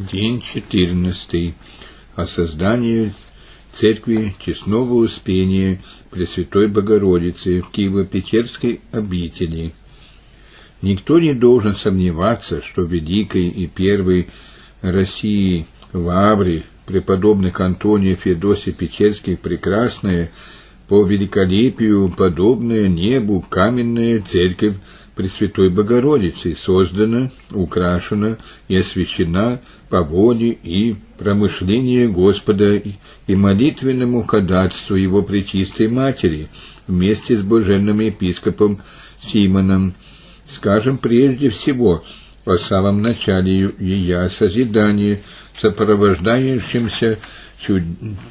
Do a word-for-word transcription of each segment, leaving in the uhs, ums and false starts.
День четырнадцатый. О создании церкви Честного Успения Пресвятой Богородицы в Киево-Печерской обители. Никто не должен сомневаться, что великой и первой России лавре преподобных Антония Феодосия Печерских прекрасная, по великолепию подобная небу каменная церковь Пресвятой Богородицы создана, украшена и освящена по воле и промышлению Господа и молитвенному ходатайству Его Пречистой Матери вместе с блаженным епископом Симоном. Скажем прежде всего о самом начале ее созидания, сопровождающемся чуд...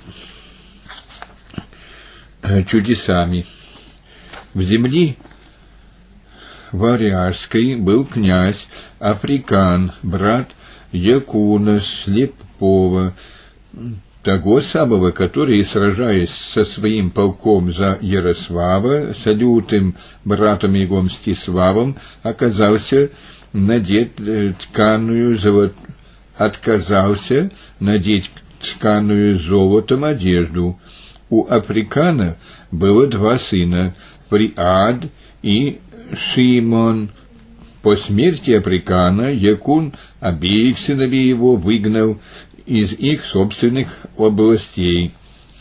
чудесами. В земле Варяжской был князь Африкан, брат Якуна Слепого, того самого, который, сражаясь со своим полком за Ярослава, с лютым братом его Мстиславом, оказался надеть тканую золот... отказался надеть тканую золотом одежду. У Африкана было два сына, Фриад и Шимон. По смерти Африкана Якун обеих сыновей его выгнал из их собственных областей.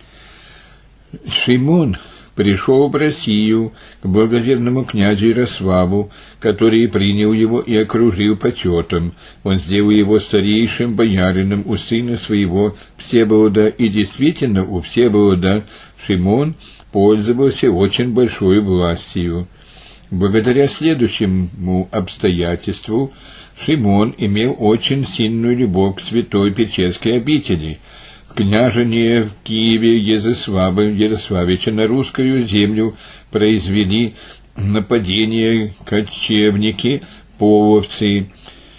Шимон пришел в Россию к благоверному князю Ярославу, который принял его и окружил почетом. Он сделал его старейшим боярином у сына своего Всеволода, и действительно у Всеволода Шимон пользовался очень большой властью. Благодаря следующему обстоятельству Шимон имел очень сильную любовь к святой Печерской обители. В княжение в Киеве Езыслава Ярославича на русскую землю произвели нападение кочевники, половцы.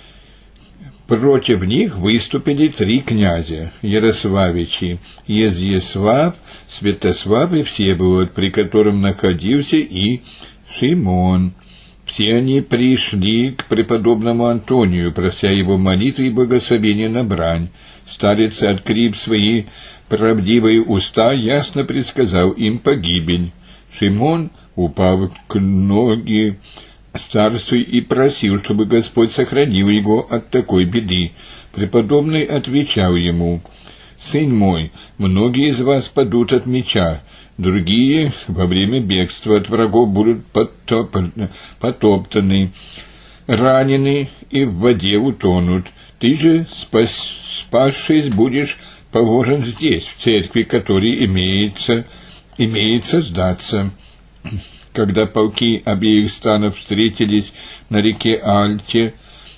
Против них выступили три князя Ярославичи: Изяслав, Святослав и Всеволод, при котором находился и Шимон. Все они пришли к преподобному Антонию, прося его молитвы и благословения на брань. Старец, открыв свои правдивые уста, ясно предсказал им погибель. Шимон, упав к ноги старцу, и просил, чтобы Господь сохранил его от такой беды. Преподобный отвечал ему: «Сын мой, многие из вас падут от меча, другие во время бегства от врагов будут потоп... потоптаны, ранены и в воде утонут. Ты же, спас... спасшись, будешь положен здесь, в церкви, которой имеется, имеется сдаться». Когда полки обеих станов встретились на реке Альте,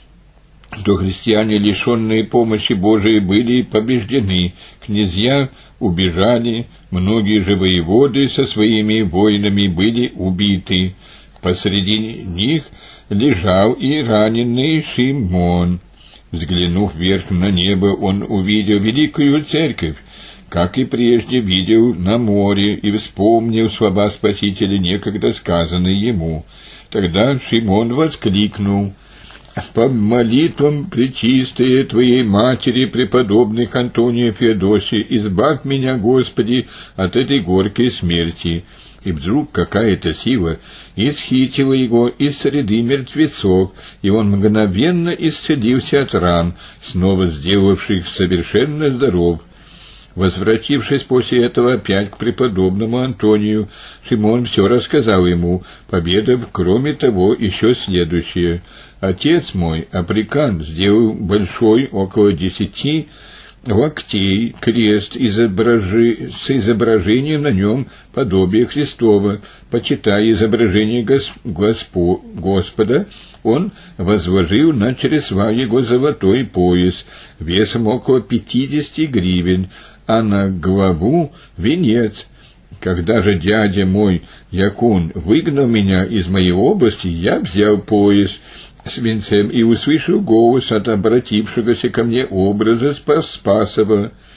то христиане, лишенные помощи Божией, были побеждены, князья убежали, многие же воеводы со своими воинами были убиты. Посреди них лежал и раненый Шимон. Взглянув вверх на небо, он увидел великую церковь, как и прежде видел на море, и вспомнил слова Спасителя, некогда сказанные ему. Тогда Шимон воскликнул: «По молитвам пречистой Твоей Матери, преподобных Антония Феодосия, избавь меня, Господи, от этой горькой смерти». И вдруг какая-то сила исхитила его из среды мертвецов, и он мгновенно исцелился от ран, снова сделавших совершенно здоров. Возвратившись после этого опять к преподобному Антонию, Шимон все рассказал ему, поведав, кроме того, еще следующее: «Отец мой, Африкан, сделал большой, около десяти локтей, крест изображи... с изображением на нем подобия Христова. Почитая изображение Гос... Госпо... Господа, он возложил на чресла его золотой пояс, весом около пятидесяти гривен, а на главу венец. Когда же дядя мой Якун выгнал меня из моей области, я взял пояс с венцем и услышал голос от обратившегося ко мне образа Спасова: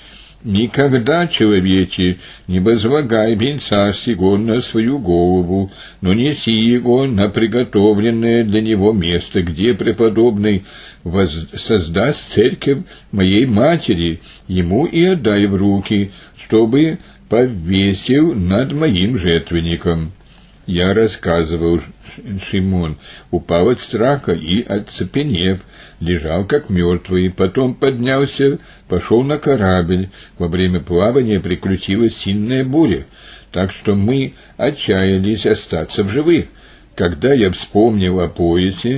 Никогда, человече, не возлагай венца сего на свою голову, но неси его на приготовленное для него место, где преподобный воз... создаст церковь моей матери, ему и отдай в руки, чтобы повесил над моим жертвенником». Я рассказывал, Шимон упал от страха и, оцепенев, лежал как мертвый, потом поднялся, пошел на корабль. Во время плавания приключилась сильная буря, так что мы отчаялись остаться в живых. Когда я вспомнил о поясе,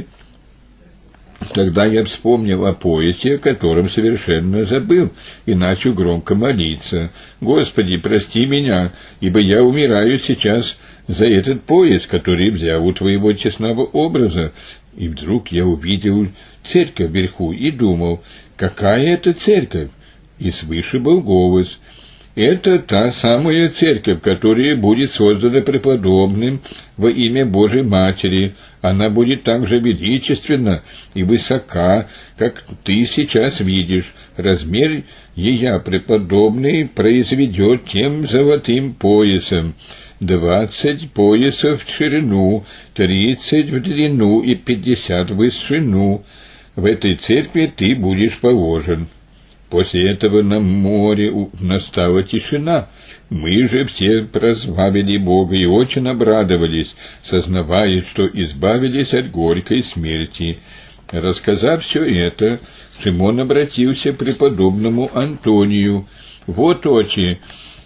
Тогда я вспомнил о поясе, о котором совершенно забыл, и начал громко молиться: «Господи, прости меня, ибо я умираю сейчас за этот пояс, который взял у Твоего честного образа». И вдруг я увидел церковь вверху и думал: какая это церковь? И свыше был голос: «Это та самая церковь, которая будет создана преподобным во имя Божьей Матери. Она будет так же величественна и высока, как ты сейчас видишь. Размер ее преподобный произведет тем золотым поясом. Двадцать поясов в ширину, тридцать в длину и пятьдесят в высоту. В этой церкви ты будешь положен». После этого на море настала тишина. Мы же все прославили Бога и очень обрадовались, сознавая, что избавились от горькой смерти. Рассказав все это, Шимон обратился к преподобному Антонию: «Вот, отче,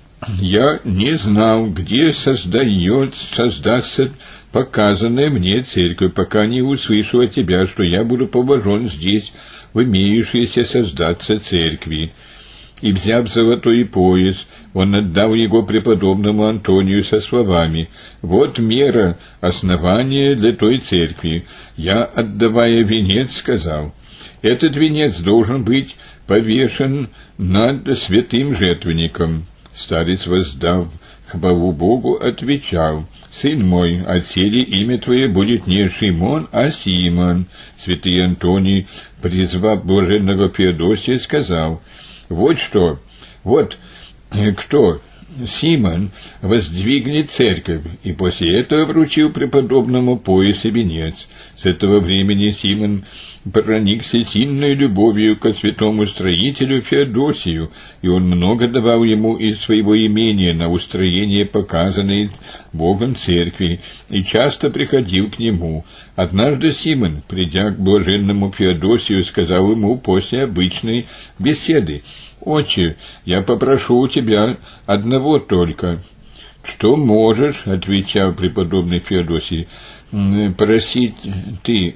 я не знал, где создает, создастся показанная мне церковь, пока не услышал от тебя, что я буду положен здесь, в имеющейся создаться церкви». И, взяв золотой пояс, он отдал его преподобному Антонию со словами: «Вот мера основания для той церкви». Я, отдавая венец, сказал: «Этот венец должен быть повешен над святым жертвенником». Старец, воздав хвалу Богу, отвечал: «Сын мой, отселе имя твое будет не Шимон, а Симон». Святый Антоний, призвав блаженного Феодосия, сказал: «Вот что, вот кто, Симон, воздвигнет церковь», и после этого вручил преподобному пояс и венец. С этого времени Симон проникся сильной любовью ко святому строителю Феодосию, и он много давал ему из своего имения на устроение показанной Богом церкви, и часто приходил к нему. Однажды Симон, придя к блаженному Феодосию, сказал ему после обычной беседы: «Отче, я попрошу у тебя одного только». «Что можешь, — отвечал преподобный Феодосий, — просить ты,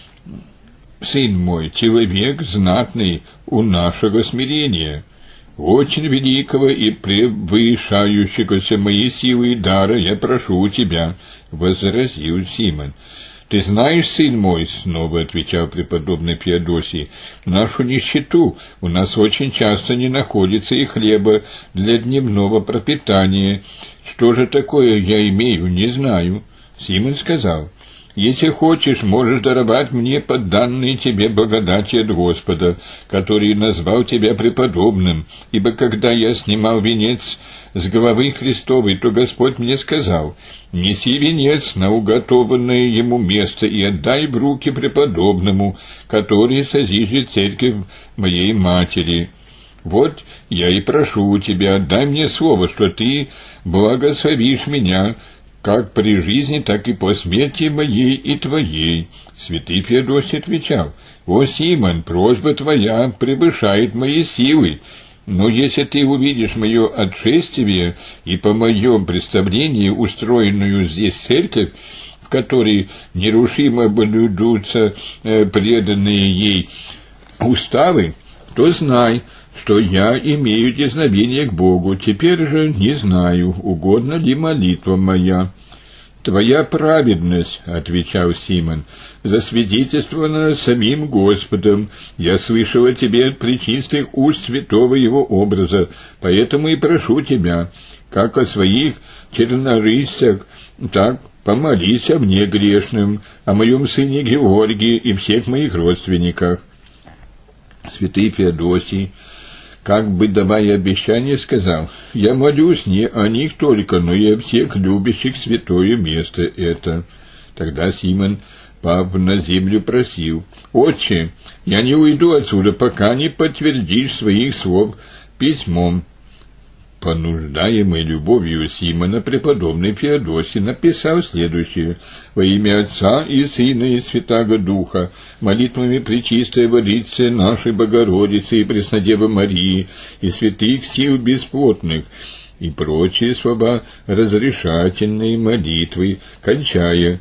сын мой, человек знатный у нашего смирения, очень великого и превышающегося моей силы и дара я прошу у тебя», — возразил Симон. «Ты знаешь, сын мой, — снова отвечал преподобный Феодосий, — нашу нищету, у нас очень часто не находится и хлеба для дневного пропитания. Что же такое я имею, не знаю». Симон сказал: «Если хочешь, можешь даровать мне по данной тебе благодати от Господа, который назвал тебя преподобным, ибо когда я снимал венец с головы Христовой, то Господь мне сказал: неси венец на уготованное ему место и отдай в руки преподобному, который созиждет церковь моей матери. Вот я и прошу у тебя, дай мне слово, что ты благословишь меня, как при жизни, так и по смерти моей и твоей». Святый Феодосий отвечал: «О, Симон, просьба твоя превышает мои силы, но если ты увидишь мое отшествие и по моем представлении устроенную здесь церковь, в которой нерушимо блюдутся э, преданные ей уставы, то знай, что я имею дерзновение к Богу. Теперь же не знаю, угодна ли молитва моя». «Твоя праведность, — отвечал Симон, — засвидетельствована самим Господом. Я слышал о тебе от пречистых уст святого его образа, поэтому и прошу тебя, как о своих чернорысцах, так помолись о мне грешным, о моем сыне Георгии и всех моих родственниках». Святый Феодосий, как бы давая обещание, сказал: «Я молюсь не о них только, но и о всех любящих святое место это». Тогда Симон, пав на землю, просил: «Отче, я не уйду отсюда, пока не подтвердишь своих слов письмом». Понуждаемый любовью Симона, преподобный Феодосий написал следующее: «Во имя Отца и Сына и Святаго Духа, молитвами Пречистой Владыцы нашей Богородицы и Преснодевы Марии и святых сил бесплотных» и прочие слова разрешательные молитвы, кончая: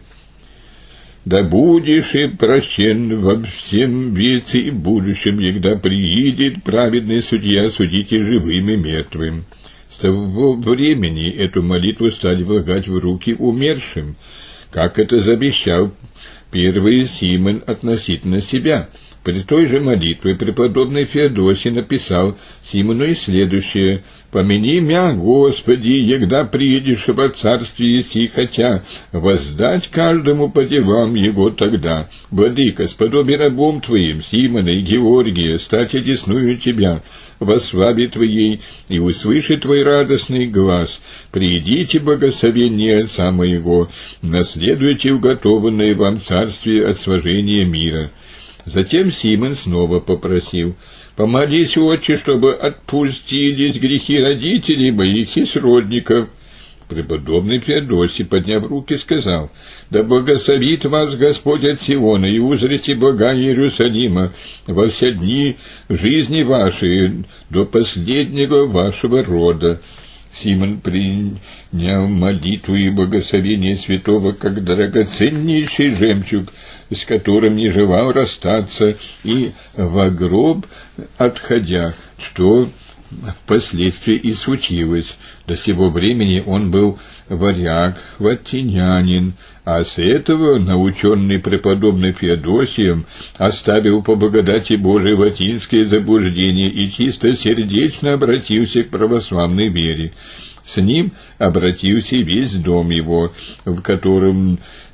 «Да будешь и прощен во всем веце и будущем, егда приидет праведный судья судить и живым и мертвым». С того времени эту молитву стали влагать в руки умершим, как это завещал первый Симон относительно себя. При той же молитве преподобный Феодосий написал Симону и следующее: «Помяни мя, Господи, егда приедешь во царствие сии, хотя воздать каждому по делам его тогда. Владыка, сподоби рабом твоим, Симона и Георгия, стать одесную тебя во славе твоей, и услышит твой радостный глаз. Приидите благословение Отца моего, наследуйте уготованное вам царствие от сложения мира». Затем Симон снова попросил: «Помолись, Отче, чтобы отпустились грехи родителей моих и сродников». Преподобный Феодосий, подняв руки, сказал: «Да благословит вас Господь от Сиона, и узрите блага Иерусалима во все дни жизни вашей до последнего вашего рода». Симон принял молитву и благословение святого как драгоценнейший жемчуг, с которым не желал расстаться, и во гроб отходя, что впоследствии и случилось. До сего времени он был варяг, ваттинянин, а с этого, наученный преподобным Феодосием, оставил по благодати Божией латинское заблуждение и чистосердечно обратился к православной вере. С ним обратился весь дом его, в котором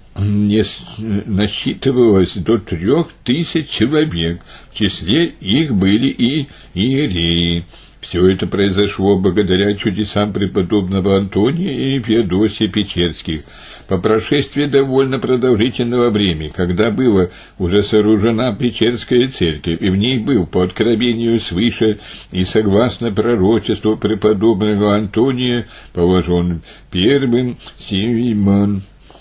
не насчитывалось до трех тысяч человек, в числе их были и иереи. Все это произошло благодаря чудесам преподобного Антония и Феодосия Печерских. По прошествии довольно продолжительного времени, когда была уже сооружена Печерская церковь, и в ней был, по откровению свыше и согласно пророчеству преподобного Антония, положен первым Симон.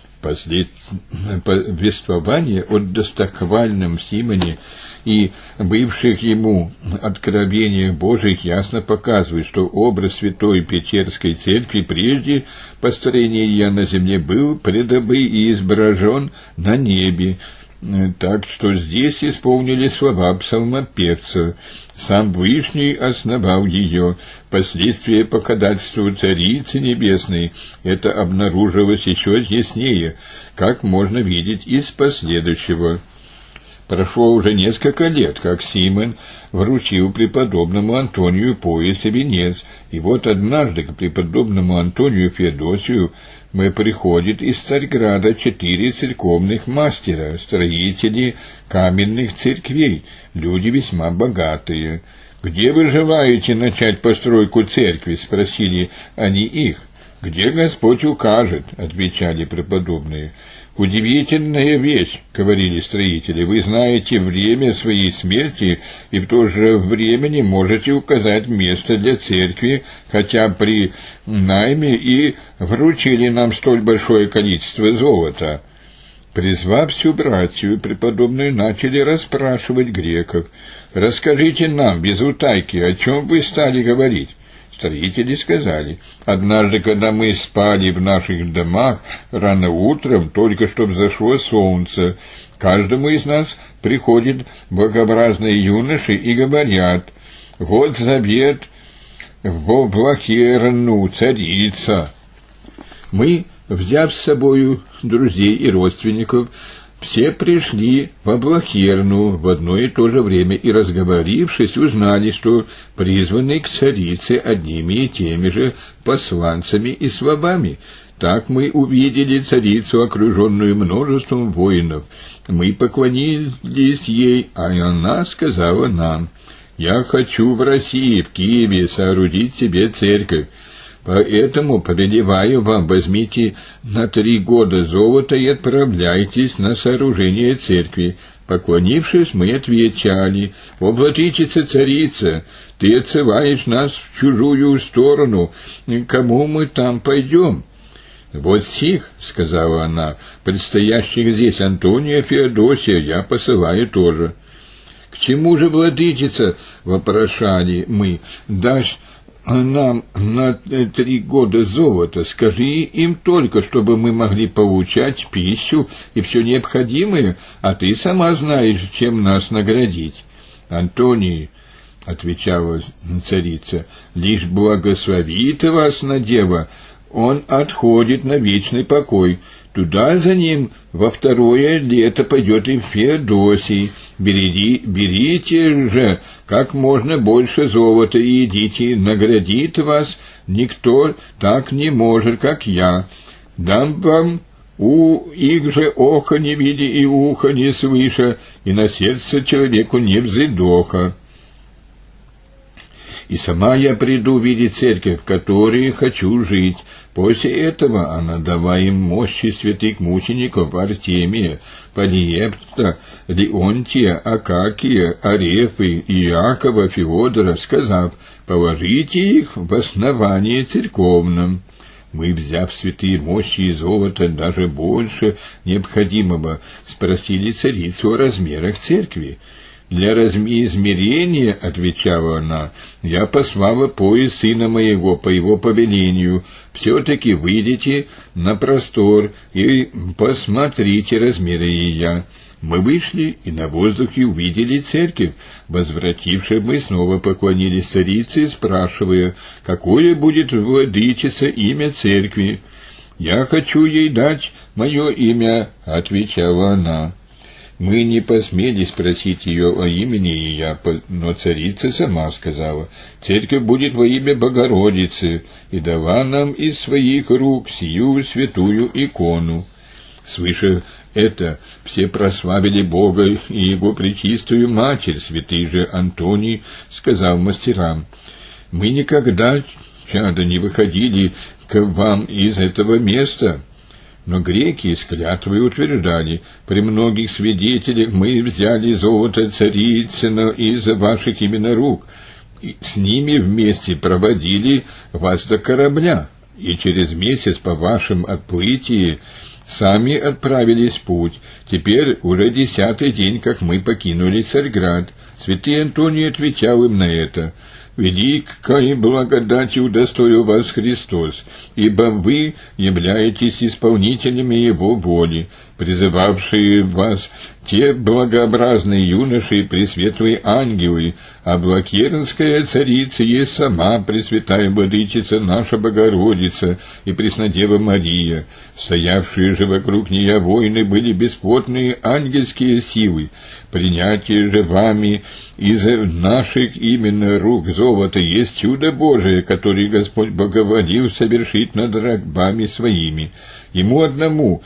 Повествование о достохвальном Симоне и бывших ему откровениях Божьих ясно показывает, что образ святой Печерской церкви прежде построения ее на земле был предобы и изображен на небе, так что здесь исполнили слова псалмопевца: «Сам Вышний основал ее». Впоследствии по ходатайству Царицы Небесной это обнаружилось еще яснее, как можно видеть из последующего. Прошло уже несколько лет, как Симон вручил преподобному Антонию пояс и венец, и вот однажды к преподобному Антонию Феодосию мы приходит из Царьграда четыре церковных мастера, строители каменных церквей, люди весьма богатые. «Где вы желаете начать постройку церкви?» — спросили они их. «Где Господь укажет», — отвечали преподобные. «Удивительная вещь», — говорили строители, — «вы знаете время своей смерти и в то же время не можете указать место для церкви, хотя при найме и вручили нам столь большое количество золота». Призвав всю братью, преподобные начали расспрашивать греков: «Расскажите нам без утайки, о чем вы стали говорить?» Строители сказали: «Однажды, когда мы спали в наших домах, рано утром, только что взошло солнце, каждому из нас приходят благообразные юноши и говорят: вот завет во Влахерну, царица». Мы, взяв с собою друзей и родственников, все пришли в Аблахерну в одно и то же время и, разговорившись, узнали, что призваны к царице одними и теми же посланцами и словами. Так мы увидели царицу, окруженную множеством воинов. Мы поклонились ей, а она сказала нам: Я хочу в России, в Киеве, соорудить себе церковь. Поэтому повелеваю вам, возьмите на три года золото и отправляйтесь на сооружение церкви. Поклонившись, мы отвечали: «О, владычица царица, ты отсылаешь нас в чужую сторону, кому мы там пойдем?» «Вот сих, — сказала она, — предстоящих здесь Антония, Феодосия я посылаю тоже». «К чему же, владычица, — вопрошали мы, — дашь нам на три года золото? Скажи им только, чтобы мы могли получать пищу и все необходимое, а ты сама знаешь, чем нас наградить». «Антоний, — отвечала царица, — лишь благословит вас на дело, он отходит на вечный покой. Туда за ним во второе лето пойдет и Феодосий. Бери, берите же как можно больше золота и идите, наградит вас никто так не может, как я. Дам вам у их же ока не видя и уха не слыша, и на сердце человеку не вздоха. И сама я приду видеть церковь, в которой хочу жить». После этого она дала им мощи святых мучеников Артемия, Полиепта, Леонтия, Акакия, Арефы, Иакова, Феодора, сказав: «Положите их в основание церковном». Мы, взяв святые мощи и золото даже больше необходимого, спросили царицу о размерах церкви. «Для размерения, — отвечала она, — я послала пояс сына моего по его повелению. Все-таки выйдите на простор и посмотрите размеры ее». Мы вышли и на воздухе увидели церковь. Возвратившись, мы снова поклонились царице, спрашивая, какое будет, владычица, имя церкви. «Я хочу ей дать мое имя, — отвечала она». Мы не посмели спросить ее о имени ее, но царица сама сказала: «Церковь будет во имя Богородицы», и дала нам из своих рук сию святую икону. Слыша это, все прославили Бога и Его пречистую Матерь. Святый же Антоний сказал мастерам: «Мы никогда, чадо, не выходили к вам из этого места». Но греки с клятвой утверждали: «При многих свидетелях мы взяли золото царицыно из ваших именно рук, и с ними вместе проводили вас до корабля, и через месяц по вашем отплытии сами отправились в путь. Теперь уже десятый день, как мы покинули Царьград». Святый Антоний отвечал им на это: «Великой благодати удостоил вас Христос, ибо вы являетесь исполнителями Его воли, призывавшие вас те благообразные юноши и пресветлые ангелы, а Блакернская царица есть сама Пресвятая Владычица наша Богородица и Преснодева Мария. Стоявшие же вокруг нее воины были бесплотные ангельские силы. Принятие же вами из наших именно рук золота есть чудо Божие, которое Господь благоволил совершить над рабами своими. Ему одному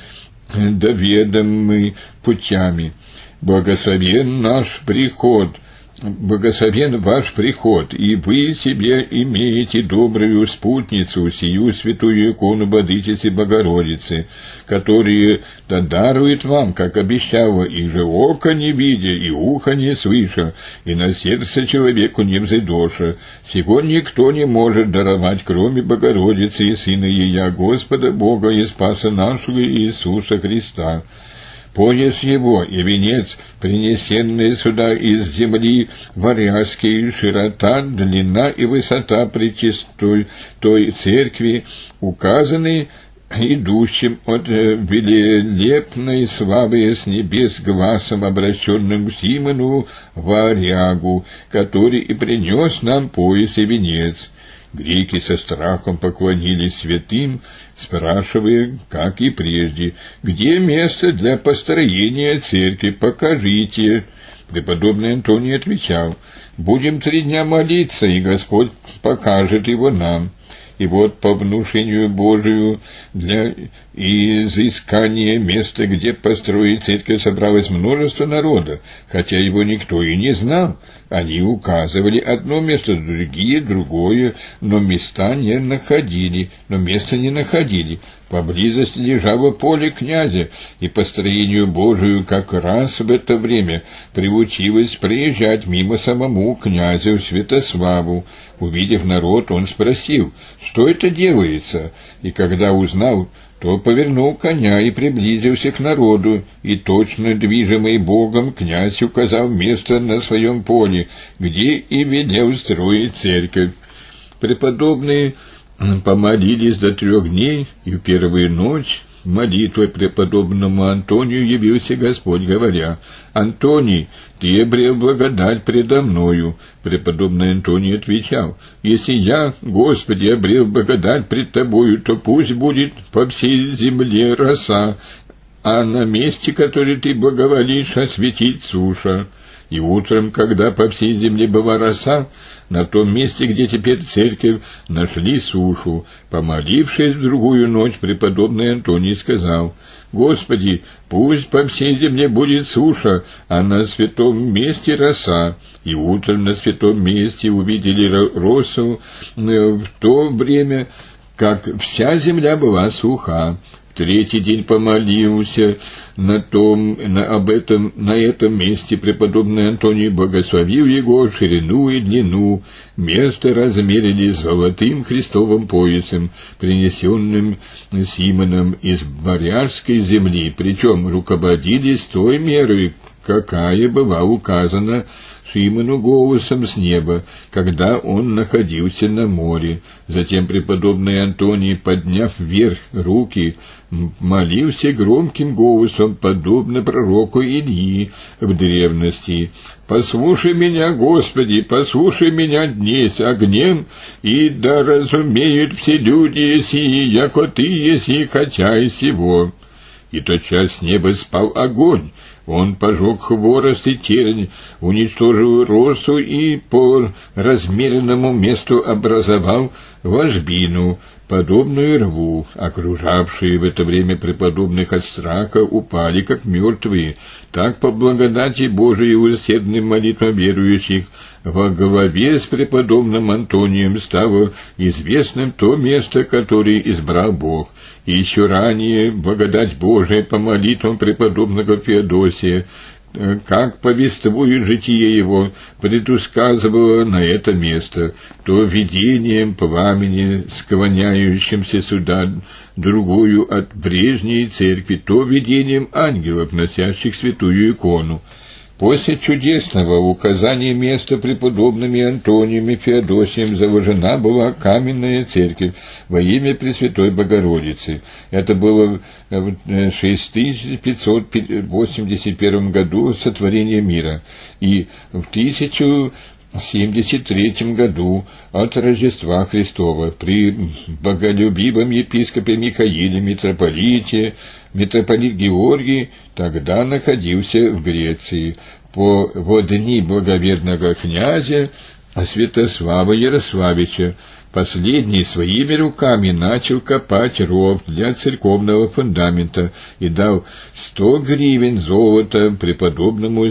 доведомы путями. Благословен наш приход, благословен ваш приход, и вы себе имеете добрую спутницу, сию святую икону Владычицы Богородицы, которая дарует вам, как обещала, и же око не видя, и ухо не слыша, и на сердце человеку не взойдоша. Сего никто не может даровать, кроме Богородицы и Сына Ее, Господа Бога и Спаса нашего Иисуса Христа. Пояс его и венец, принесенные сюда из земли варяжские, широта, длина и высота пречистой той церкви, указаны идущим от велелепной славы с небес глазом, обращенным к Симону варягу, который и принес нам пояс и венец». Греки со страхом поклонились святым, спрашивая, как и прежде: «Где место для построения церкви? Покажите». Преподобный Антоний отвечал: «Будем три дня молиться, и Господь покажет его нам». И вот по внушению Божию для изыскания места, где построить церковь, собралось множество народа, хотя его никто и не знал. Они указывали одно место, другие другое, но места не находили, но места не находили. Поблизости лежало поле князя, и по строению Божию как раз в это время приучилось проезжать мимо самому князю Святославу. Увидев народ, он спросил, что это делается, и когда узнал, то повернул коня и приблизился к народу, и точно движимый Богом князь указал место на своем поле, где и велел строить церковь. Преподобные помолились до трех дней, и в первую ночь молитвой преподобному Антонию явился Господь, говоря: «Антоний, ты обрел благодать предо мною». Преподобный Антоний отвечал: «Если я, Господи, обрел благодать пред тобою, то пусть будет по всей земле роса, а на месте, которое ты благоволишь, осветить суша». И утром, когда по всей земле была роса, на том месте, где теперь церковь, нашли сушу. Помолившись в другую ночь, преподобный Антоний сказал: «Господи, пусть по всей земле будет суша, а на святом месте роса». И утром на святом месте увидели росу в то время, как вся земля была суха. Третий день помолился на том, на, об этом, на этом месте преподобный Антоний благословил его ширину и длину. Место размерили золотым крестовым поясом, принесенным Симоном из Варяжской земли, причем руководились той мерой, какая была указана Симону голосом с неба, когда он находился на море. Затем преподобный Антоний, подняв вверх руки, молился громким голосом, подобно пророку Илии в древности: «Послушай меня, Господи, послушай меня днесь огнем, и да разумеют все люди сии, яко Ты еси, хотя и сего». И тотчас с неба спал огонь. Он пожег хворост и тернь, уничтожил росу и по размеренному месту образовал ложбину, подобную рву. Окружавшие в это время преподобных от страха упали, как мертвые. Так, по благодати Божией и усердным молитвам верующих, во главе с преподобным Антонием стало известным то место, которое избрал Бог. И еще ранее благодать Божия по молитвам преподобного Феодосия, как повествует житие его, предусказывала на это место, то видением пламени, склоняющимся сюда другую от прежней церкви, то видением ангелов, носящих святую икону. После чудесного указания места преподобными Антонием и Феодосием заложена была каменная церковь во имя Пресвятой Богородицы. Это было в шесть тысяч пятьсот восемьдесят первом году сотворения мира, и в тысяча семьдесят третьем году от Рождества Христова при боголюбивом епископе Михаиле, митрополите, митрополит Георгий тогда находился в Греции. По во дни благоверного князя Святослава Ярославича последний своими руками начал копать ров для церковного фундамента и дал сто гривен золота преподобному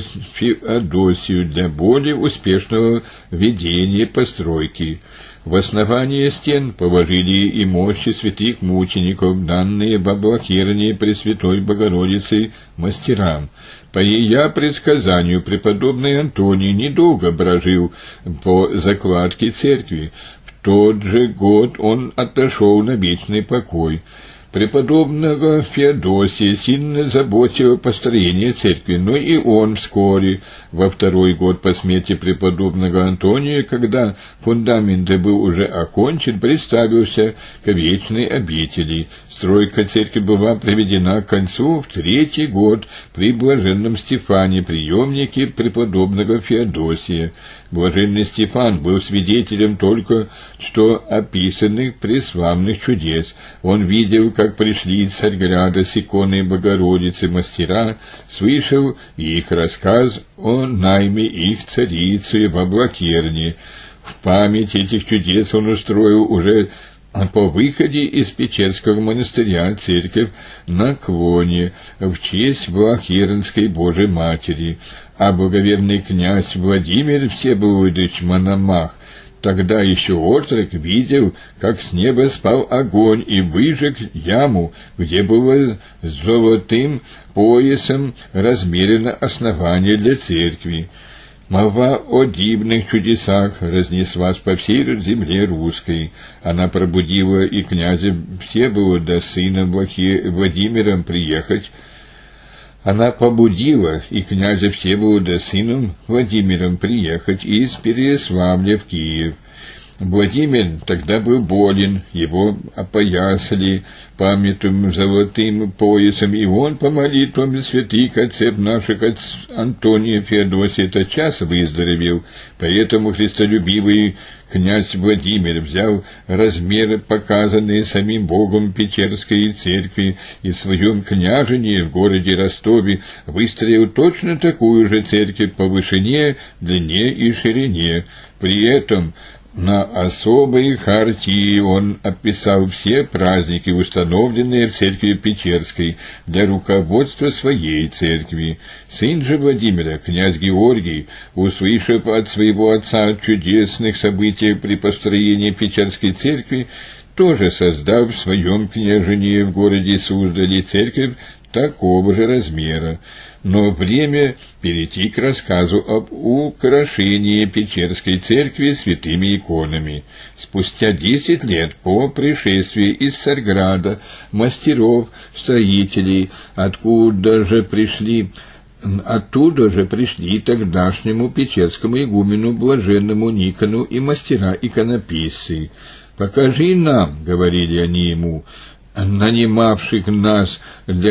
Феодосию для более успешного ведения постройки. В основание стен положили и мощи святых мучеников, данные в облакировании Пресвятой Богородицы мастерам. По ее предсказанию преподобный Антоний недолго прожил по закладке церкви. В тот же год он отошел на вечный покой. Преподобного Феодосия сильно заботило построение церкви, но и он вскоре, во второй год по смерти преподобного Антония, когда фундамент был уже окончен, представился к вечной обители. Стройка церкви была приведена к концу в третий год при блаженном Стефане, преемнике преподобного Феодосия. Блаженный Стефан был свидетелем только что описанных преславных чудес. Он видел, как пришли из Царьграда с иконой Богородицы мастера, слышал их рассказ о найме их царицы в облакерне. В память этих чудес он устроил уже А по выходе из Печерского монастыря церковь на Квоне в честь Блахернской Божией Матери, а благоверный князь Владимир Всеволодович Мономах тогда еще отрок видел, как с неба спал огонь и выжег яму, где было с золотым поясом размерено основание для церкви. Молва о дивных чудесах разнеслась по всей земле русской. Она пробудила и князя Всеволода, сына Владимиром, приехать. Она побудила и князя Всеволода, сыном Владимиром, приехать из Переяславля в Киев. Владимир тогда был болен, его опоясали памятным золотым поясом, и он по молитвам святых отцев наших, отц Антония Феодосия, тотчас выздоровел. Поэтому христолюбивый князь Владимир взял размеры, показанные самим Богом Печерской церкви, и в своем княжении в городе Ростове выстроил точно такую же церковь по вышине, длине и ширине. При этом на особой хартии он описал все праздники, установленные в церкви Печерской для руководства своей церкви. Сын же Владимира, князь Георгий, услышав от своего отца о чудесных событиях при построении Печерской церкви, тоже создал в своем княжении в городе Суздале церковь такого же размера. Но время перейти к рассказу об украшении Печерской церкви святыми иконами. Спустя десять лет по пришествии из Царьграда мастеров, строителей, откуда же пришли Оттуда же пришли тогдашнему печерскому игумену блаженному Никону и мастера-иконописцы. «Покажи нам, — говорили они ему, — нанимавших нас для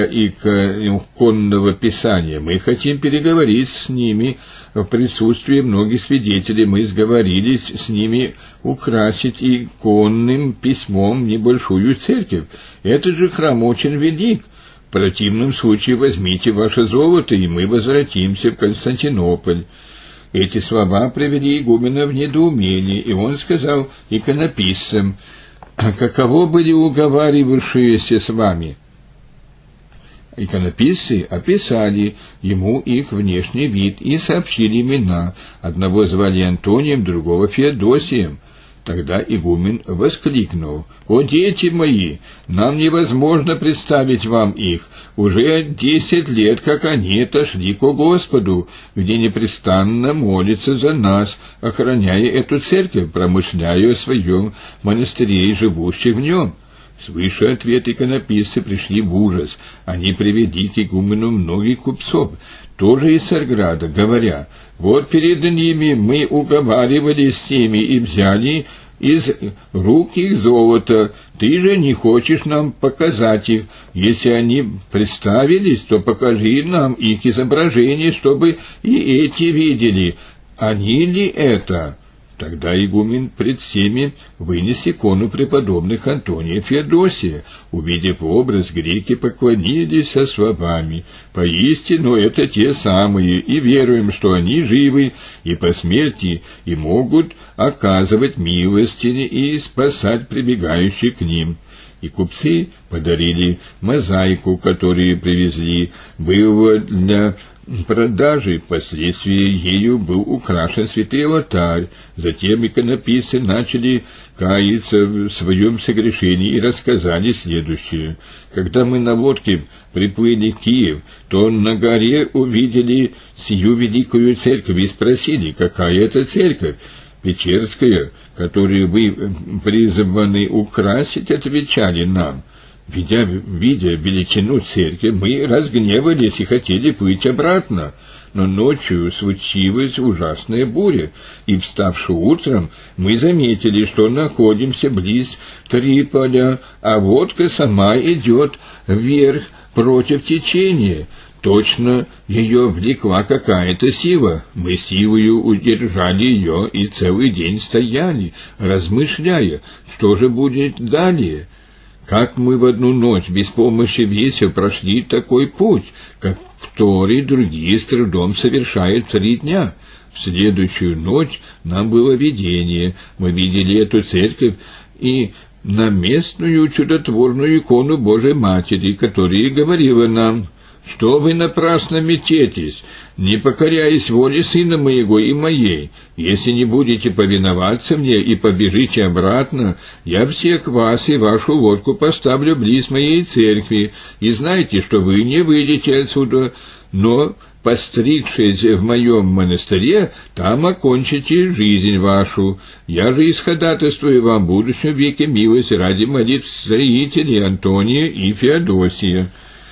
иконного писания. Мы хотим переговорить с ними в присутствии многих свидетелей. Мы сговорились с ними украсить иконным письмом небольшую церковь. Этот же храм очень велик. В противном случае возьмите ваше золото, и мы возвратимся в Константинополь». Эти слова привели игумена в недоумение, и он сказал иконописцам: «Каково были уговаривавшиеся с вами?» Иконописцы описали ему их внешний вид и сообщили имена. Одного звали Антонием, другого Феодосием. Тогда игумен воскликнул: «О, дети мои, нам невозможно представить вам их. Уже десять лет, как они отошли ко Господу, где непрестанно молятся за нас, охраняя эту церковь, промышляя о своем монастыре и живущих в нем». Свыше ответ иконописцы пришли в ужас. Они привели к игумену многих купцов, тоже из Царьграда, говоря: «Вот перед ними мы уговаривались с теми и взяли из рук их золото. Ты же не хочешь нам показать их. Если они представились, то покажи нам их изображение, чтобы и эти видели. Они ли это?» Тогда игумен пред всеми вынес икону преподобных Антония Феодосия. Увидев образ, греки поклонились со словами: «Поистину это те самые, и веруем, что они живы и по смерти, и могут оказывать милостини и спасать прибегающих к ним». И купцы подарили мозаику, которую привезли. Было для продажи, впоследствии ею был украшен святый алтарь. Затем иконописцы начали каяться в своем согрешении и рассказали следующее: «Когда мы на лодке приплыли в Киев, то на горе увидели сию великую церковь и спросили: какая это церковь? Печерская, которую вы призваны украсить, отвечали нам. Видя, видя величину церкви, мы разгневались и хотели плыть обратно. Но ночью случилась ужасная буря, и, вставши утром, мы заметили, что находимся близ Триполя, а лодка сама идет вверх против течения. Точно ее влекла какая-то сила. Мы силою удержали ее и целый день стояли, размышляя, что же будет далее. Как мы в одну ночь без помощи весел прошли такой путь, как который другие с трудом совершают три дня. В следующую ночь нам было видение. Мы видели эту церковь, и на местную чудотворную икону Божией Матери, которая говорила нам: «Что вы напрасно мететесь, не покоряясь воле сына моего и моей? Если не будете повиноваться мне и побежите обратно, я всех вас и вашу лодку поставлю близ моей церкви, и знайте, что вы не выйдете отсюда, но, постригшись в моем монастыре, там окончите жизнь вашу. Я же исходатайствую вам в будущем веке милость ради молитв строителей Антония и Феодосия».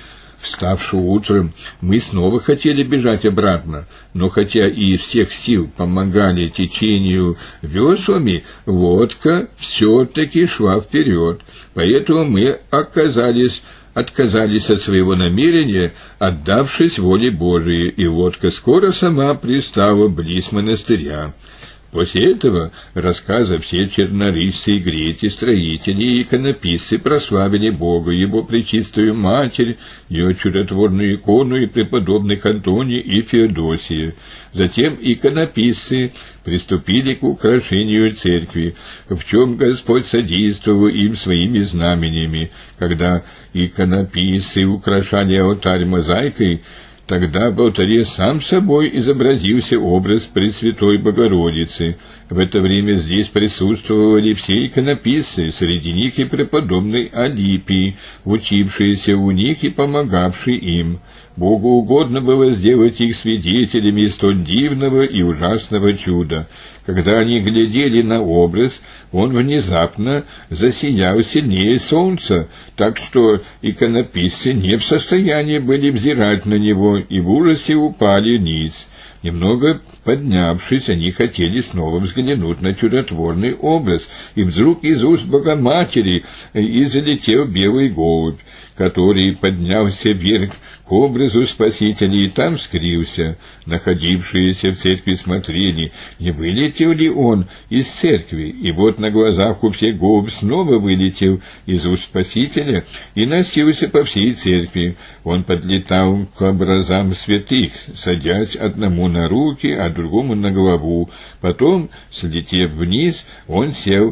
Вставши утром, мы снова хотели бежать обратно, но хотя и из всех сил помогали течению веслами, лодка все-таки шла вперед, поэтому мы оказались, отказались от своего намерения, отдавшись воле Божией, и лодка скоро сама пристала близ монастыря. После этого рассказа все чернорисцы и греки, строители и иконописцы прославили Бога, Его пречистую Матерь, Ее чудотворную икону и преподобных Антония и Феодосия. Затем иконописцы приступили к украшению церкви, в чем Господь содействовал им своими знамениями. Когда иконописцы украшали алтарь мозаикой, тогда в алтаре сам собой изобразился образ Пресвятой Богородицы. В это время здесь присутствовали все иконописцы, среди них и преподобный Алипий, учившийся у них и помогавший им. Богу угодно было сделать их свидетелями столь дивного и ужасного чуда. Когда они глядели на образ, он внезапно засиял сильнее солнца, так что иконописцы не в состоянии были взирать на него и в ужасе упали ниц. Немного поднявшись, они хотели снова взглянуть на чудотворный образ, и вдруг из уст Богоматери излетел белый голубь, который поднялся вверх к образу Спасителя и там скрылся. Находившиеся в церкви смотрели, не вылетел ли он из церкви, и вот на глазах у всех голубь снова вылетел из уст Спасителя и носился по всей церкви. Он подлетал к образам святых, садясь одному на руки, а другому на голову. Потом, слетев вниз, он сел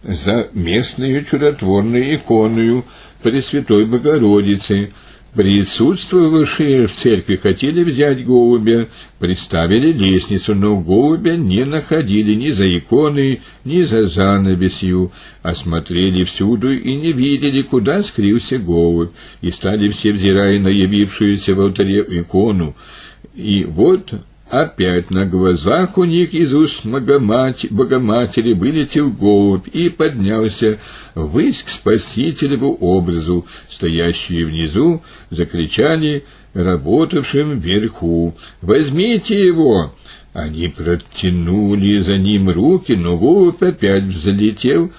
за местную чудотворную икону Пресвятой Богородицы. Присутствовавшие в церкви хотели взять голубя, приставили лестницу, но голубя не находили ни за иконой, ни за занавесью, осмотрели всюду и не видели, куда скрылся голубь, и стали все, взирая на явившуюся в алтаре икону. И вот опять на глазах у них из уст Богоматери вылетел голубь и поднялся ввысь к Спасителеву образу. Стоящие внизу закричали работавшим вверху: «Возьмите его!» Они протянули за ним руки, но голубь опять взлетел,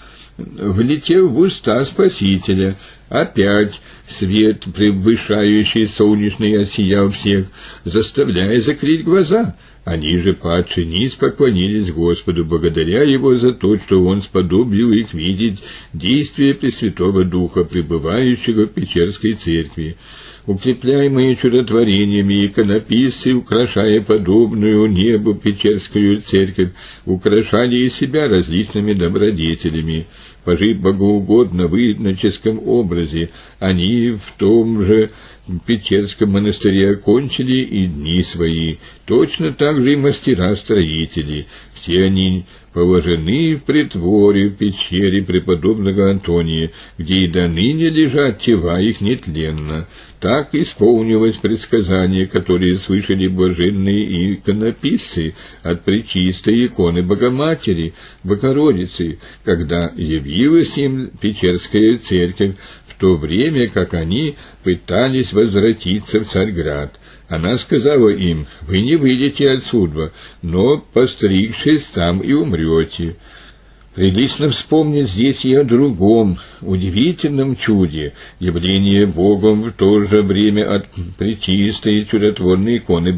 влетел в уста Спасителя. Опять свет, превышающий солнечный, осиял всех, заставляя закрыть глаза. Они же, падшие ниц, поклонились Господу, благодаря Его за то, что Он сподобил их видеть действие Пресвятого Духа, пребывающего в Печерской церкви. Укрепляемые чудотворениями, иконописцы, украшая подобную небу Печерскую церковь, украшали и себя различными добродетелями. Пожив богоугодно в иноческом образе, они в том же Печерском монастыре окончили и дни свои, точно так же и мастера-строители. Все они положены в притворе в пещере преподобного Антония, где и до ныне лежат тела их нетленно. Так исполнилось предсказание, которое слышали блаженные иконописцы от пречистой иконы Богоматери, Богородицы, когда явилась им Печерская церковь, в то время как они пытались возвратиться в Царьград. Она сказала им: «Вы не выйдете отсюда, но, постригшись, там и умрете». Прилично вспомнить здесь и о другом удивительном чуде, явление Богом в то же время от пречистой чудотворной иконы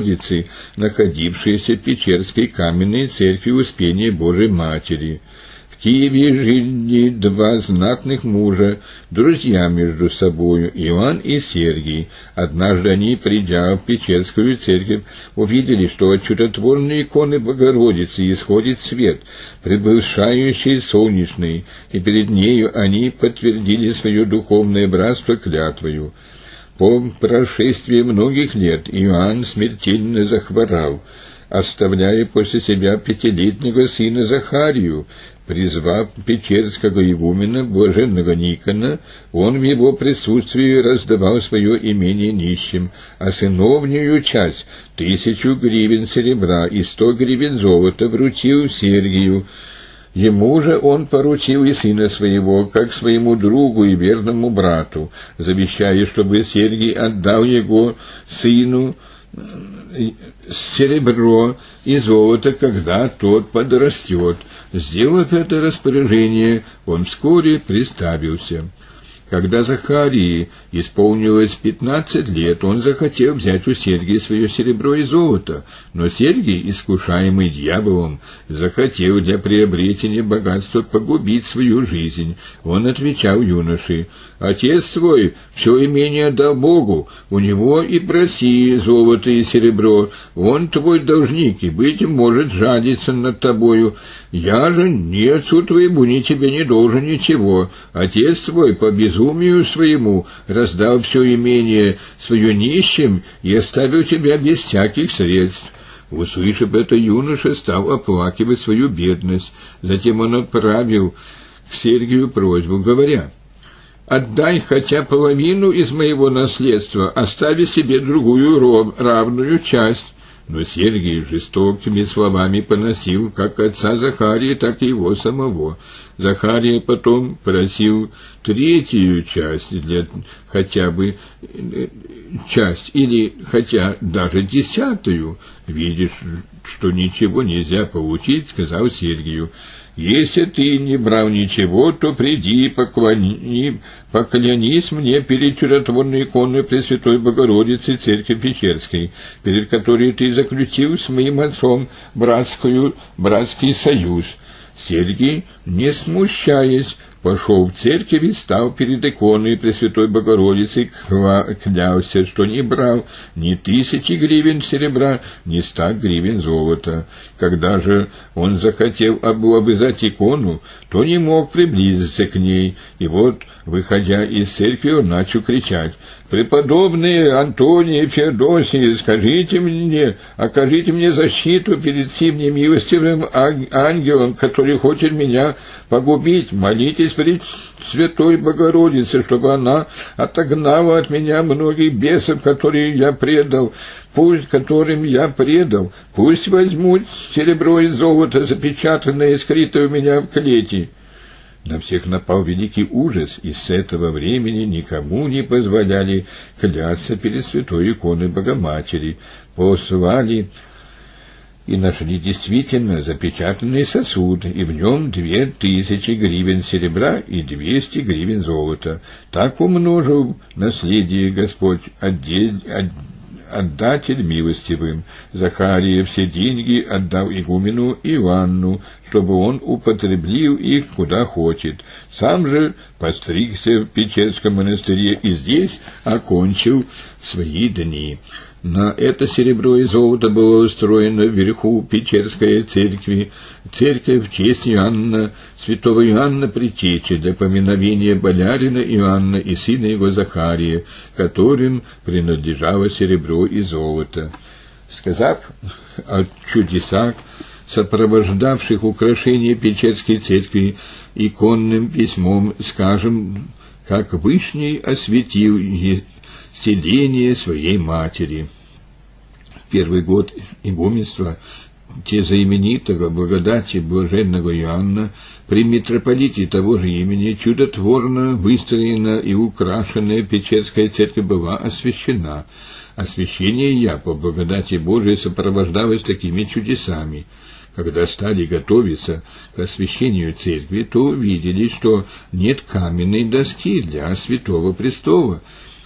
Богородицы, находившейся в Печерской каменной церкви Успения Божией Матери. В Киеве жили два знатных мужа, друзья между собою, Иоанн и Сергий. Однажды они, придя в Печерскую церковь, увидели, что от чудотворной иконы Богородицы исходит свет, превышающий солнечный, и перед нею они подтвердили свое духовное братство клятвою. По прошествии многих лет Иоанн смертельно захворал, оставляя после себя пятилетнего сына Захарию. Призвав печерского игумена блаженного Никона, он в его присутствии раздавал свое имение нищим, а сыновнюю часть, тысячу гривен серебра и сто гривен золота, вручил Сергию. Ему же он поручил и сына своего, как своему другу и верному брату, завещая, чтобы Сергий отдал его сыну серебро и золото, когда тот подрастет. Сделав это распоряжение, он вскоре приставился. Когда Захарии исполнилось пятнадцать лет, он захотел взять у Сергия свое серебро и золото, но Сергий, искушаемый дьяволом, захотел для приобретения богатства погубить свою жизнь. Он отвечал юноше: «Отец твой все имение дал Богу, у него и проси золото и серебро, он твой должник, и, быть может, жадится над тобою. Я же ни отцу твоему, ни тебе не должен ничего. Отец твой по безумию своему раздал все имение свое нищим и оставил тебя без всяких средств». Услышав это, юноша стал оплакивать свою бедность. Затем он отправил к Сергию просьбу, говоря: «Отдай хотя половину из моего наследства, остави себе другую равную часть». Но Сергий жестокими словами поносил как отца Захария, так и его самого. Захария потом просил третью часть, для хотя бы часть, или хотя даже десятую. Видишь, что ничего нельзя получить, сказал Сергию: «Если ты не брал ничего, то приди и поклони, поклянись мне перед чудотворной иконой Пресвятой Богородицы Церкви Печерской, перед которой ты заключил с моим отцом братскую, братский союз». Сергий, не смущаясь, пошел в церковь и стал перед иконой Пресвятой Богородицы, клялся, что не брал ни тысячи гривен серебра, ни ста гривен золота. Когда же он захотел облобызать икону, то не мог приблизиться к ней, и вот, выходя из церкви, он начал кричать: «Преподобные Антоний и Феодосий, скажите мне, окажите мне защиту перед сим немилостивым ангелом, который хочет меня погубить. Молитесь пред Святой Богородице, чтобы она отогнала от меня многих бесов, которые я предал, пусть которым я предал. Пусть возьмут серебро и золото, запечатанное и скрытое у меня в клете». На всех напал великий ужас, и с этого времени никому не позволяли клясться перед святой иконой Богоматери. Послали и нашли действительно запечатанный сосуд, и в нем две тысячи гривен серебра и двести гривен золота. Так умножил наследие Господь отдель, от, отдатель милостивым. Захария все деньги отдал игумену Иоанну, чтобы он употребил их куда хочет. Сам же постригся в Печерском монастыре и здесь окончил свои дни. На это серебро и золото было устроено вверху Печерской церкви, церковь в честь Иоанна, святого Иоанна Предтечи, для поминовения болярина Иоанна и сына его Захария, которым принадлежало серебро и золото. Сказав о чудесах, сопровождавших украшение Печерской церкви иконным письмом, скажем, как Вышний осветил селение своей матери. В первый год игуменства те знаменитого благодати блаженного Иоанна при митрополите того же имени чудотворно выстроена и украшенная Печерская церковь была освящена. Освящение я по благодати Божией сопровождалось такими чудесами. Когда стали готовиться к освящению церкви, то увидели, что нет каменной доски для Святого Престола.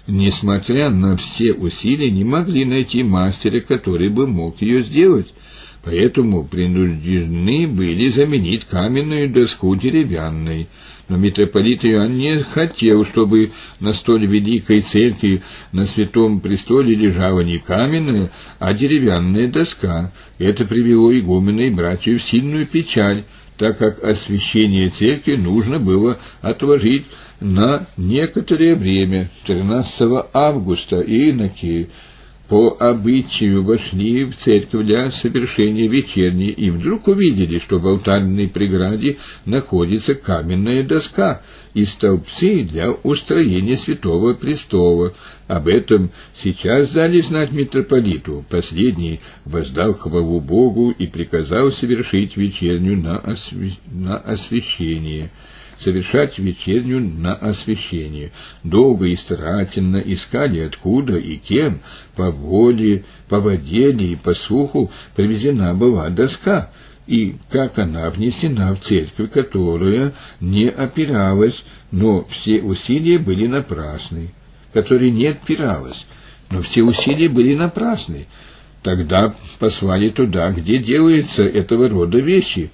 Несмотря на все усилия, не могли найти мастера, который бы мог ее сделать. поэтому принуждены были заменить каменную доску деревянной. Но митрополит Иоанн не хотел, чтобы на столь великой церкви на Святом Престоле лежала не каменная, а деревянная доска. Это привело игумена и братьев в сильную печаль, так как освящение церкви нужно было отложить на некоторое время. тринадцатого августа иноки по обычаю вошли в церковь для совершения вечерней и вдруг увидели, что в алтарной преграде находится каменная доска и столбцы для устроения Святого Престола. Об этом сейчас дали знать митрополиту. Последний воздал хвалу Богу и приказал совершить вечерню на, освя... на освящение. совершать вечерню на освящение. Долго и старательно искали, откуда и кем по воле, по воде и по суху привезена была доска, и как она внесена в церковь, которая не опиралась, но все усилия были напрасны, которая не опиралась, но все усилия были напрасны. Тогда послали туда, где делаются этого рода вещи,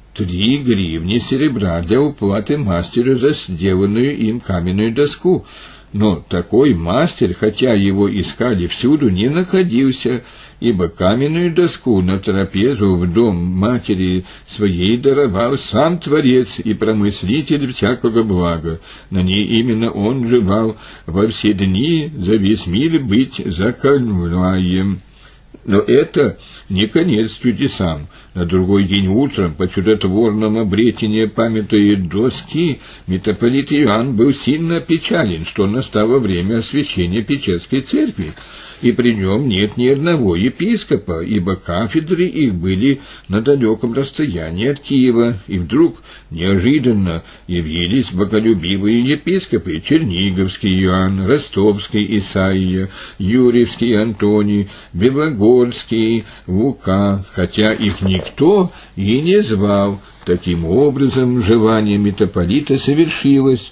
три гривни серебра для уплаты мастеру за сделанную им каменную доску. Но такой мастер, хотя его искали всюду, не находился, ибо каменную доску на трапезу в дом матери своей даровал сам Творец и промыслитель всякого блага. На ней именно он желал во все дни за весь мир быть заколваем. Но это не конец чудесам. На другой день утром, по чудотворному обретению памятуя доски, митрополит Иоанн был сильно опечален, что настало время освящения Печерской церкви, и при нем нет ни одного епископа, ибо кафедры их были на далеком расстоянии от Киева, и вдруг неожиданно явились боголюбивые епископы: Черниговский Иоанн, Ростовский Исаия, Юрьевский Антоний, Белогорский Лука, хотя их никто и не звал. Таким образом, желание митрополита совершилось.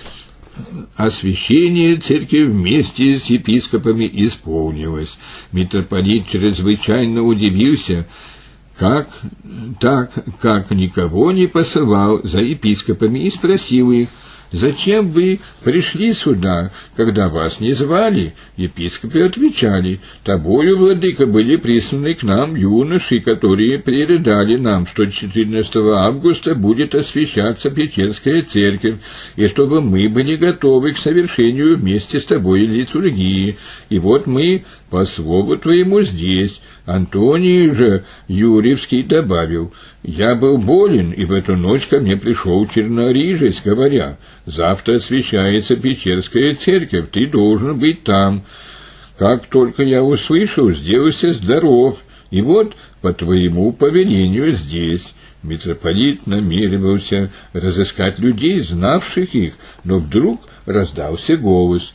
Освящение церкви вместе с епископами исполнилось. Митрополит чрезвычайно удивился, как, так как никого не посылал за епископами, и спросил их: «Зачем вы пришли сюда, когда вас не звали?» Епископы отвечали: «Тобою, владыка, были присланы к нам юноши, которые передали нам, что четырнадцатого августа будет освящаться Печерская церковь, и чтобы мы были готовы к совершению вместе с тобой литургии. И вот мы по слову твоему здесь». Антоний же Юрьевский добавил: «Я был болен, и в эту ночь ко мне пришел чернорижец, говоря: завтра освящается Печерская церковь, ты должен быть там. Как только я услышал, сделался здоров, и вот по твоему повелению здесь». Митрополит намеревался разыскать людей, знавших их, но вдруг раздался голос: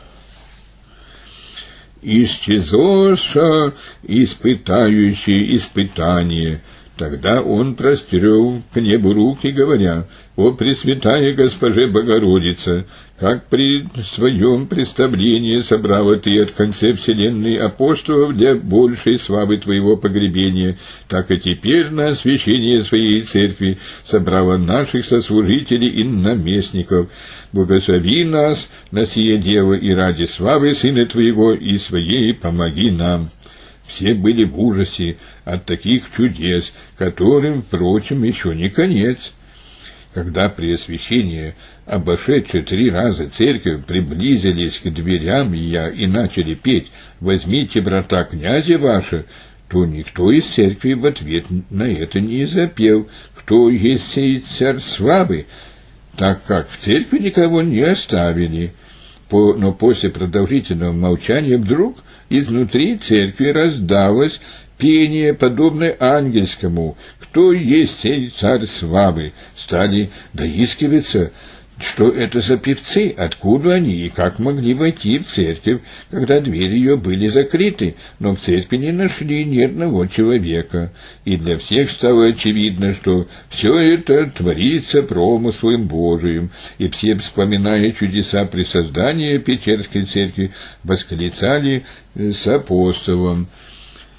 «Исчезоша, испытающий испытание». Тогда он прострел к небу руки, говоря: «О Пресвятая Госпоже Богородица, как при своем представлении собрала Ты от конца вселенной апостолов для большей славы Твоего погребения, так и теперь на освящение Своей Церкви собрала наших сослужителей и наместников. Благослови нас на сие дело и ради славы Сына Твоего и Своей помоги нам». Все были в ужасе от таких чудес, которым, впрочем, еще не конец. Когда при освящении, обошедшие три раза церковь, приблизились к дверям ее и начали петь «Возьмите врата князя ваша», то никто из церкви в ответ на это не запел «Кто есть сей царь славы», так как в церкви никого не оставили. По, но после продолжительного молчания вдруг изнутри церкви раздалось пение, подобное ангельскому: «Кто есть сей царь славы?» Стали доискиваться, что это за певцы, откуда они и как могли войти в церковь, когда двери ее были закрыты, но в церкви не нашли ни одного человека. И для всех стало очевидно, что все это творится промыслом Божиим, и все, вспоминая чудеса при создании Печерской церкви, восклицали с апостолом: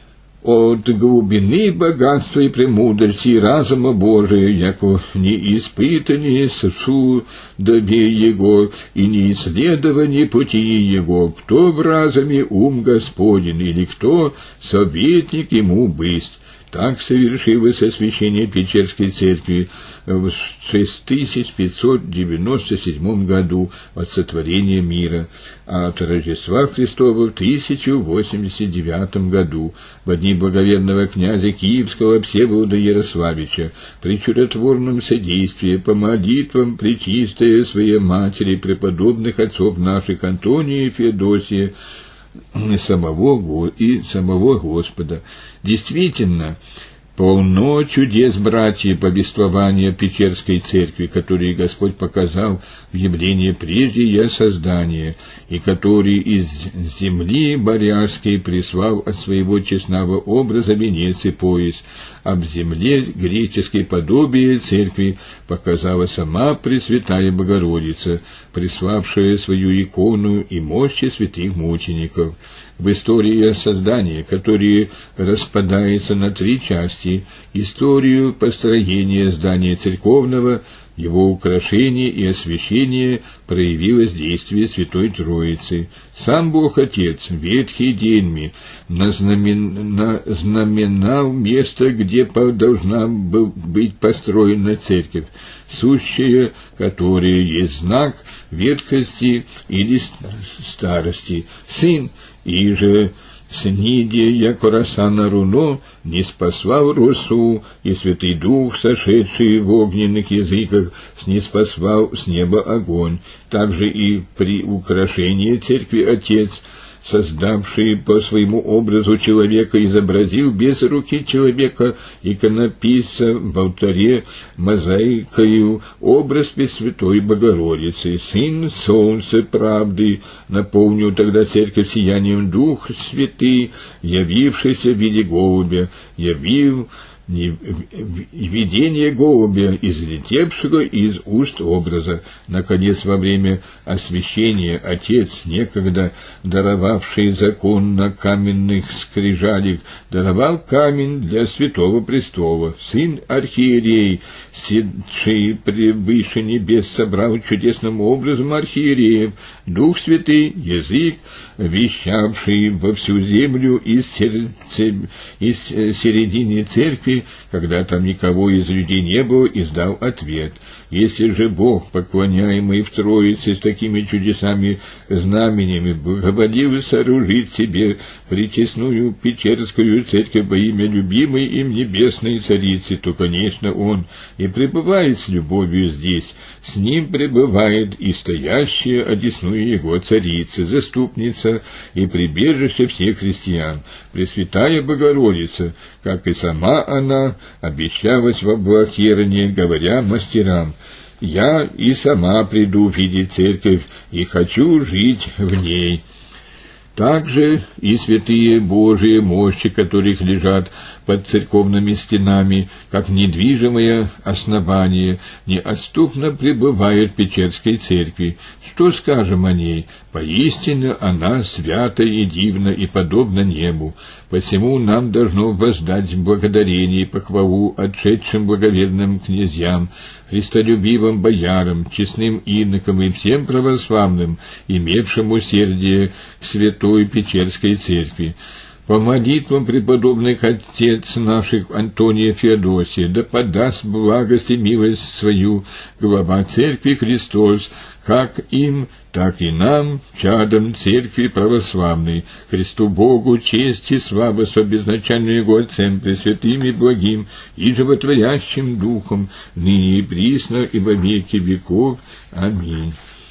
от глубины богатства и премудрости и разума Божия, яко не испытание судове Его и не исследование пути Его, кто в разуме ум Господень, или кто советник Ему бысть. Так совершилось освящение Печерской церкви в шесть тысяч пятьсот девяносто седьмом году от сотворения мира, а от Рождества Христова в тысяча восемьдесят девятом году, в дни благоверного князя Киевского Всеволода Ярославича, при чудотворном содействии по молитвам Пречистой Своей Матери преподобных отцов наших Антония и Феодосия, самого и самого Господа. Действительно, полно чудес, братья, повествования Печерской церкви, которые Господь показал в явлении прежде я создания, и который из земли Боряжской прислал от своего честного образа венец и пояс, а в земле греческой подобие церкви показала сама Пресвятая Богородица, приславшая свою икону и мощи святых мучеников. В истории создания, которая распадается на три части: историю построения здания церковного, его украшения и освящения, проявилось действие Святой Троицы. Сам Бог Отец ветхий день назнаменал место, где должна быть построена церковь, сущая, которая есть знак ветхости или старости. Сын и же сниде, яко роса на руно, не спасал росу, и Святый Дух, сошедший в огненных языках, снеспасвал с неба огонь. Также и при украшении церкви Отец, создавший по своему образу человека, изобразил без руки человека иконописца в алтаре мозаикою образ Пресвятой Богородицы. Сын Солнца правды наполнил тогда церковь сиянием Дух Святый, явившийся в виде голубя, явил видение голубя, излетевшего из уст образа. Наконец, во время освящения Отец, некогда даровавший закон на каменных скрижалях, даровал камень для Святого Престола. Сын архиерей, сидший превыше небес, собрал чудесным образом архиереев. Дух Святый, язык, вещавший во всю землю из, сердце, из середины церкви, когда там никого из людей не было, издал ответ: если же Бог, поклоняемый в Троице с такими чудесами знаменями, благоволил сооружить себе пречестную Печерскую церковь во имя любимой им небесной Царицы, то, конечно, Он и пребывает с любовью здесь, с Ним пребывает и стоящая одесную Его Царица, заступница и прибежище всех христиан, Пресвятая Богородица, как и сама она обещалась в облахерне, говоря мастерам: «Я и сама приду видеть церковь и хочу жить в ней». Также и святые Божии мощи, которых лежат под церковными стенами, как недвижимое основание, неотступно пребывают в Печерской церкви. Что скажем о ней? Поистине она свята и дивна и подобна небу. Посему нам должно воздать благодарение и похвалу отшедшим благоверным князьям, христолюбивым боярам, честным инокам и всем православным, имевшим усердие к святой Печерской церкви. По молитвам преподобных отец наших Антония Феодосия, да подаст благость и милость свою глава церкви Христос, как им, так и нам, чадам церкви православной, Христу Богу честь и слава со безначальным Его Отцем, Пресвятым и благим, и животворящим Духом, ныне и присно и во веки веков. Аминь.